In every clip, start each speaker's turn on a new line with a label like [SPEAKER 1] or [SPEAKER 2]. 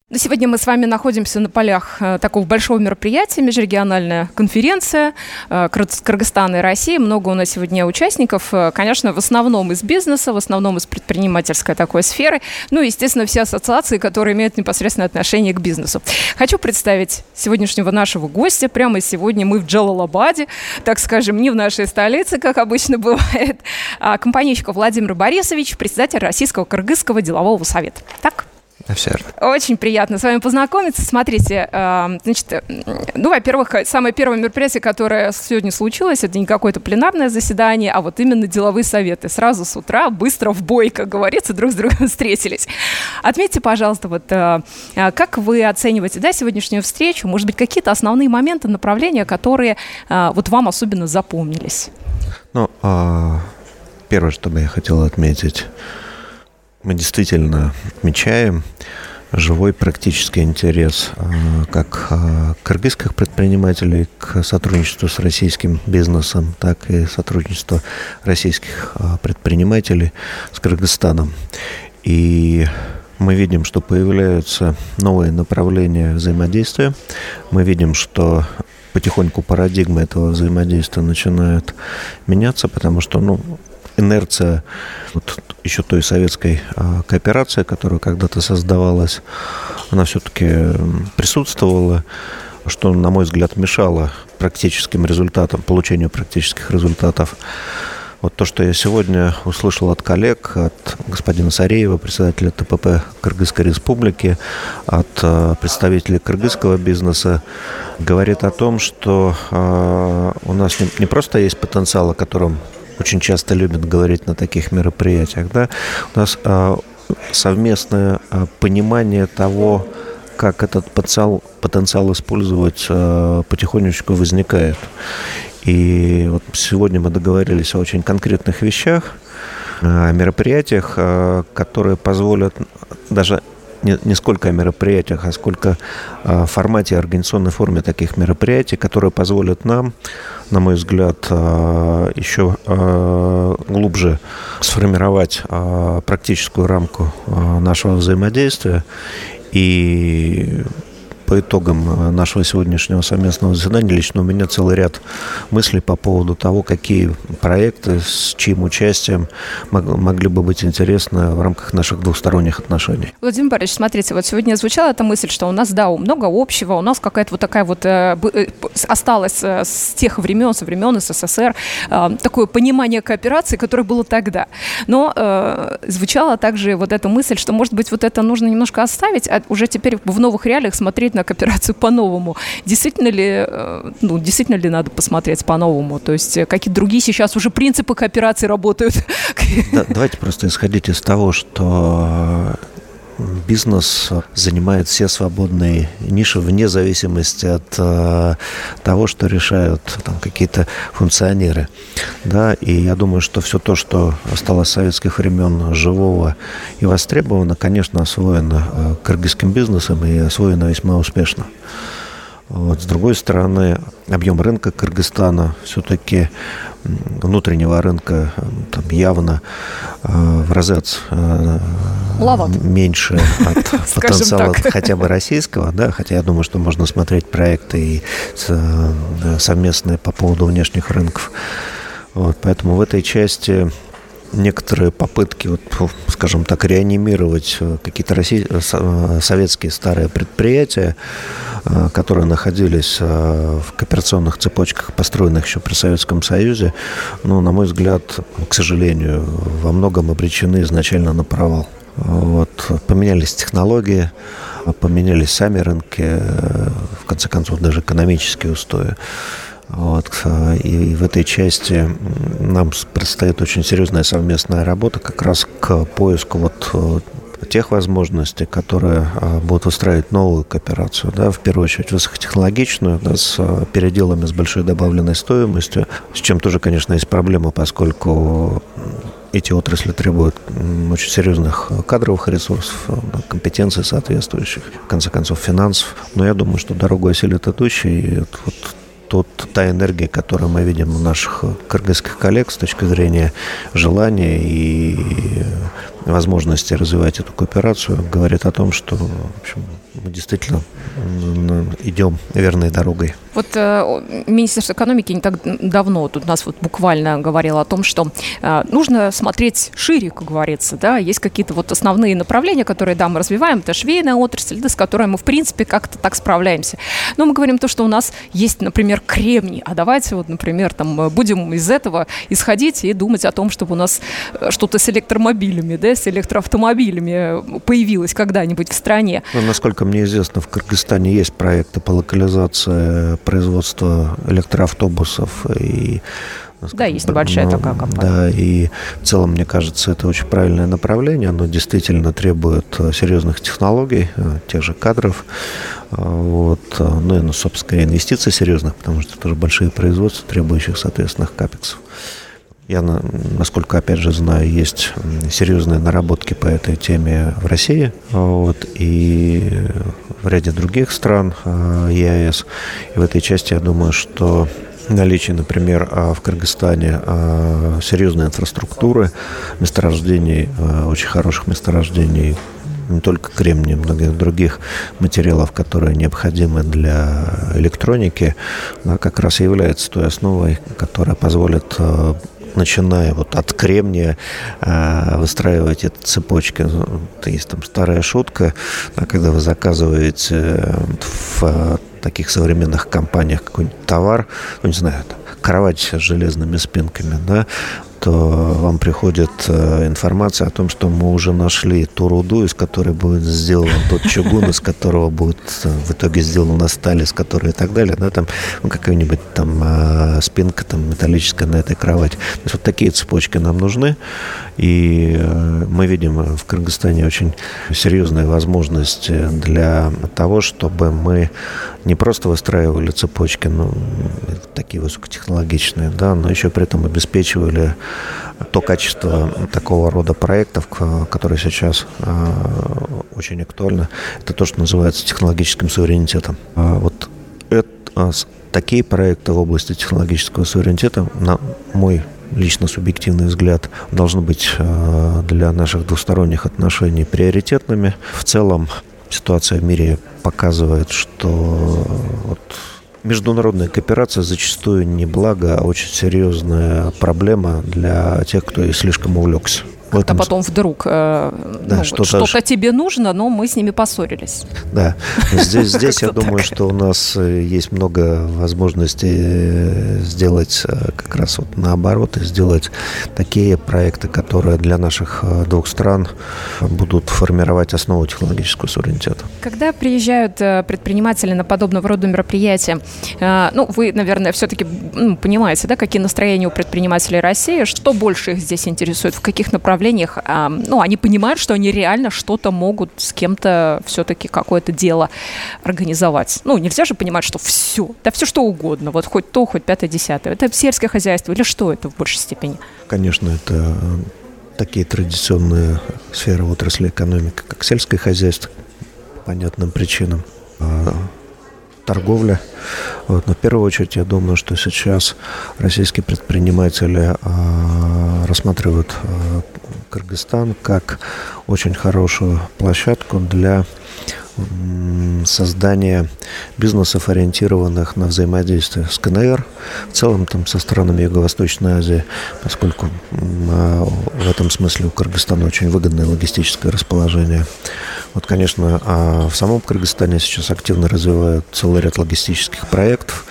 [SPEAKER 1] Сегодня мы с вами находимся на полях такого большого мероприятия, межрегиональная конференция Кыргызстана и России. Много у нас сегодня участников, конечно, в основном из бизнеса, в основном из предпринимательской такой сферы, ну и, естественно, все ассоциации, которые имеют непосредственное отношение к бизнесу. Хочу представить сегодняшнего нашего гостя. Прямо сегодня мы в Джалалабаде, так скажем, не в нашей столице, как обычно бывает. Компанейщиков Владимир Борисович, председатель Российского кыргызского делового совета. Так?
[SPEAKER 2] Все верно.
[SPEAKER 1] Очень приятно с вами познакомиться. Смотрите, значит, во-первых, самое первое мероприятие, которое сегодня случилось, это не какое-то пленарное заседание, а вот именно деловые советы. Сразу с утра, быстро в бой, как говорится, друг с другом встретились. Отметьте, пожалуйста, вот как вы оцениваете, сегодняшнюю встречу? Может быть, какие-то основные моменты, направления, которые вот вам особенно запомнились?
[SPEAKER 2] Первое, что бы я хотел отметить, мы действительно отмечаем живой практический интерес как кыргызских предпринимателей к сотрудничеству с российским бизнесом, так и сотрудничество российских предпринимателей с Кыргызстаном. И мы видим, что появляются новые направления взаимодействия. Мы видим, что потихоньку парадигма этого взаимодействия начинает меняться, потому что, инерция еще той советской кооперации, которая когда-то создавалась, она все-таки присутствовала, что, на мой взгляд, мешало практическим результатам, получению практических результатов. Вот то, что я сегодня услышал от коллег, от господина Сареева, председателя ТПП Кыргызской Республики, от представителей кыргызского бизнеса, говорит о том, что у нас не просто есть потенциал, о котором очень часто любят говорить на таких мероприятиях, у нас совместное понимание того, как этот потенциал использовать, потихонечку возникает. И вот сегодня мы договорились о очень конкретных вещах, о мероприятиях, которые позволят даже не сколько о мероприятиях, а сколько о формате, организационной форме таких мероприятий, которые позволят нам, на мой взгляд, еще глубже сформировать практическую рамку нашего взаимодействия. И по итогам нашего сегодняшнего совместного заседания лично у меня целый ряд мыслей по поводу того, какие проекты с чьим участием могли бы быть интересны в рамках наших двусторонних отношений.
[SPEAKER 1] Владимир Борисович, смотрите, вот сегодня звучала эта мысль, что у нас, много общего, у нас какая-то вот такая вот осталась с тех времен, со времен СССР, такое понимание кооперации, которое было тогда. Но звучала также вот эта мысль, что, может быть, вот это нужно немножко оставить, а уже теперь в новых реалиях смотреть на кооперацию по-новому. Действительно ли надо посмотреть по-новому? То есть какие другие сейчас уже принципы кооперации работают?
[SPEAKER 2] Давайте просто исходить из того, что бизнес занимает все свободные ниши вне зависимости от того, что решают какие-то функционеры. И я думаю, что все то, что осталось с советских времен живого и востребовано, конечно, освоено кыргызским бизнесом и освоено весьма успешно. С другой стороны, объем рынка Кыргызстана, все-таки внутреннего рынка явно в разы меньше от потенциала хотя бы российского, хотя я думаю, что можно смотреть проекты и совместные по поводу внешних рынков. Поэтому в этой части некоторые попытки, скажем так, реанимировать какие-то советские старые предприятия, которые находились в кооперационных цепочках, построенных еще при Советском Союзе, на мой взгляд, к сожалению, во многом обречены изначально на провал. Поменялись технологии, поменялись сами рынки, в конце концов, даже экономические устои. И в этой части нам предстоит очень серьезная совместная работа как раз к поиску тех возможностей, которые будут устраивать новую кооперацию, в первую очередь высокотехнологичную, с переделами с большой добавленной стоимостью, с чем тоже, конечно, есть проблема, поскольку эти отрасли требуют очень серьезных кадровых ресурсов, компетенций соответствующих, в конце концов, финансов. Но я думаю, что дорогу осилит идущий. Та энергия, которую мы видим у наших кыргызских коллег с точки зрения желания и возможности развивать эту кооперацию, говорит о том, что, в общем, мы действительно идем верной дорогой.
[SPEAKER 1] Вот Министерство экономики не так давно тут у нас вот буквально говорило о том, что нужно смотреть шире, как говорится, да, есть какие-то вот основные направления, которые, да, мы развиваем, это швейная отрасль, да, с которой мы, в принципе, как-то так справляемся. Но мы говорим то, что у нас есть, например, кремний, а давайте вот, например, там будем из этого исходить и думать о том, чтобы у нас что-то с электромобилями, да, с электроавтомобилями появилось когда-нибудь в стране.
[SPEAKER 2] Ну, насколько мне известно, в Кыргызстане есть проекты по локализации производства электроавтобусов и,
[SPEAKER 1] да, есть небольшая такая компания.
[SPEAKER 2] Да, и в целом, мне кажется, это очень правильное направление. Оно действительно требует серьезных технологий, тех же кадров, вот, ну и, собственно, инвестиций серьезных, потому что это тоже большие производства, требующих соответственных капексов. Я, насколько, опять же, знаю, есть серьезные наработки по этой теме в России, вот, и в ряде других стран ЕАЭС. И в этой части, я думаю, что наличие, например, в Кыргызстане серьезной инфраструктуры, месторождений, очень хороших месторождений, не только кремния, многих других материалов, которые необходимы для электроники, как раз и является той основой, которая позволит, начиная вот от кремния, выстраивать эти цепочки. Есть там старая шутка, когда вы заказываете в таких современных компаниях какой-нибудь товар, ну, не знаю, кровать с железными спинками, да, то вам приходит информация о том, что мы уже нашли ту руду, из которой будет сделан тот чугун, из которого будет в итоге сделана сталь, из которой и так далее, да, там какая-нибудь там спинка там металлическая на этой кровати. То есть вот такие цепочки нам нужны, и мы видим в Кыргызстане очень серьезные возможности для того, чтобы мы не просто выстраивали цепочки, ну, такие высокотехнологичные, да, но еще при этом обеспечивали то качество такого рода проектов, которые сейчас очень актуально. Это то, что называется технологическим суверенитетом. Вот такие проекты в области технологического суверенитета, на мой лично субъективный взгляд, должны быть для наших двусторонних отношений приоритетными. В целом ситуация в мире показывает, что вот международная кооперация зачастую не благо, а очень серьезная проблема для тех, кто и слишком увлекся.
[SPEAKER 1] Как-то потом вдруг что-то тебе нужно, но мы с ними поссорились.
[SPEAKER 2] Да, здесь я думаю, что у нас есть много возможностей сделать как раз вот наоборот, и сделать такие проекты, которые для наших двух стран будут формировать основу технологического суверенитета.
[SPEAKER 1] Когда приезжают предприниматели на подобного рода мероприятия, вы, наверное, все-таки понимаете, да, какие настроения у предпринимателей России, что больше их здесь интересует, в каких направлениях? Они понимают, что они реально что-то могут с кем-то все-таки какое-то дело организовать. Нельзя же понимать, что все что угодно, вот хоть то, хоть 5-10. Это сельское хозяйство или что это в большей степени?
[SPEAKER 2] Конечно, это такие традиционные сферы отрасли экономики, как сельское хозяйство, по понятным причинам. Торговля. Но в первую очередь я думаю, что сейчас российские предприниматели рассматривают Кыргызстан как очень хорошую площадку для создания бизнесов, ориентированных на взаимодействие с КНР, в целом там со странами Юго-Восточной Азии, поскольку в этом смысле у Кыргызстана очень выгодное логистическое расположение. Вот, конечно, в самом Кыргызстане сейчас активно развивают целый ряд логистических проектов,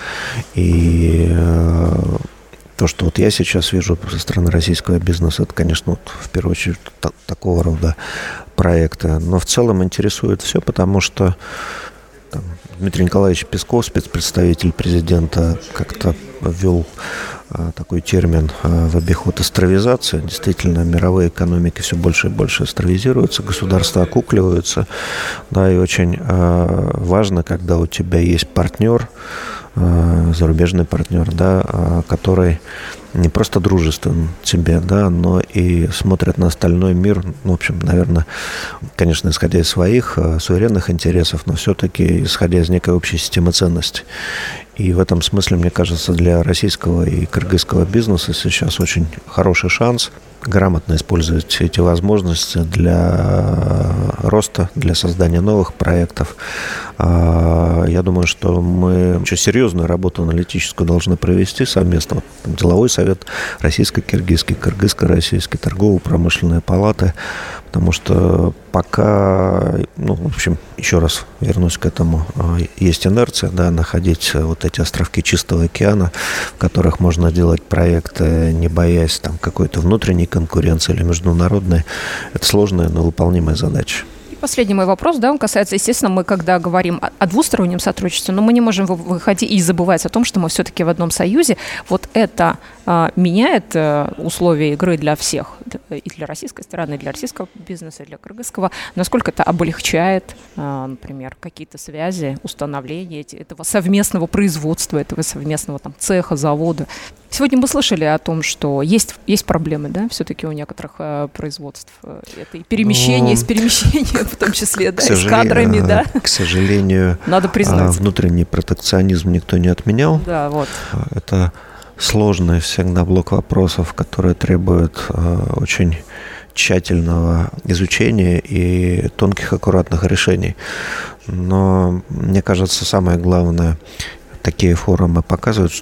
[SPEAKER 2] и то, что вот я сейчас вижу со стороны российского бизнеса, это, конечно, в первую очередь такого рода проекты. Но в целом интересует все, потому что Дмитрий Николаевич Песков, спецпредставитель президента, как-то ввел такой термин в обиход — островизация. Действительно, мировые экономики все больше и больше островизируются, государства окукливаются. Да, и очень важно, когда у тебя есть партнер, зарубежный партнер, да, который не просто дружествен тебе, да, но и смотрит на остальной мир, в общем, наверное, конечно, исходя из своих суверенных интересов, но все-таки исходя из некой общей системы ценностей. И в этом смысле, мне кажется, для российского и кыргызского бизнеса сейчас очень хороший шанс грамотно использовать эти возможности для роста, для создания новых проектов. Я думаю, что мы очень серьезную работу аналитическую должны провести совместно. Деловой совет российско-киргизский, кыргызско-российский, торгово-промышленные палаты, потому что пока, в общем, еще раз вернусь к этому, есть инерция, да, находить вот эти островки чистого океана, в которых можно делать проекты, не боясь там какой-то внутренней конкуренции или международной. Это сложная, но выполнимая задача.
[SPEAKER 1] Последний мой вопрос, да, он касается, естественно, мы когда говорим о двустороннем сотрудничестве, но мы не можем выходить и забывать о том, что мы все-таки в одном союзе. Вот это меняет условия игры для всех, и для российской стороны, и для российского бизнеса, и для кыргызского. Насколько это облегчает, например, какие-то связи, установления этого совместного производства, этого совместного там цеха, завода. Сегодня мы слышали о том, что есть проблемы, да, все-таки у некоторых производств. Это и перемещение, с перемещением в том числе, да, и с кадрами, да.
[SPEAKER 2] К сожалению,
[SPEAKER 1] надо признать,
[SPEAKER 2] внутренний протекционизм никто не отменял.
[SPEAKER 1] Да, вот.
[SPEAKER 2] Это сложный всегда блок вопросов, которые требуют очень тщательного изучения и тонких, аккуратных решений. Но, мне кажется, самое главное, такие форумы показывают,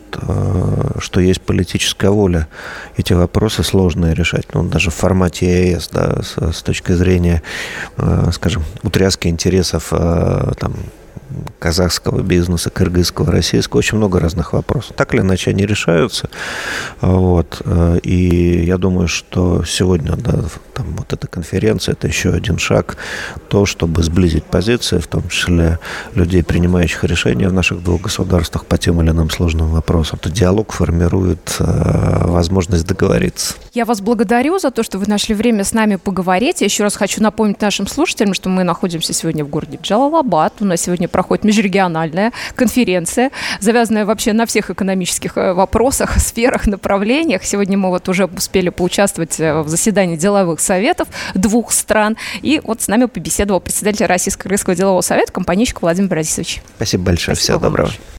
[SPEAKER 2] что есть политическая воля эти вопросы сложные решать. Даже в формате ЕАЭС, да, с точки зрения, скажем, утряски интересов там, казахского бизнеса, кыргызского, российского, очень много разных вопросов. Так или иначе они решаются. Вот. И я думаю, что сегодня, да, там, вот эта конференция, это еще один шаг, то, чтобы сблизить позиции, в том числе людей, принимающих решения в наших двух государствах по тем или иным сложным вопросам. То диалог формирует возможность договориться.
[SPEAKER 1] Я вас благодарю за то, что вы нашли время с нами поговорить. Я еще раз хочу напомнить нашим слушателям, что мы находимся сегодня в городе Джалалабад. У нас сегодня проходит межрегиональная конференция, завязанная вообще на всех экономических вопросах, сферах, направлениях. Сегодня мы вот уже успели поучаствовать в заседании деловых советов двух стран. И вот с нами побеседовал председатель Российско-Кыргызского делового совета Компанейчик Владимир Борисович.
[SPEAKER 2] Спасибо большое. Всего доброго.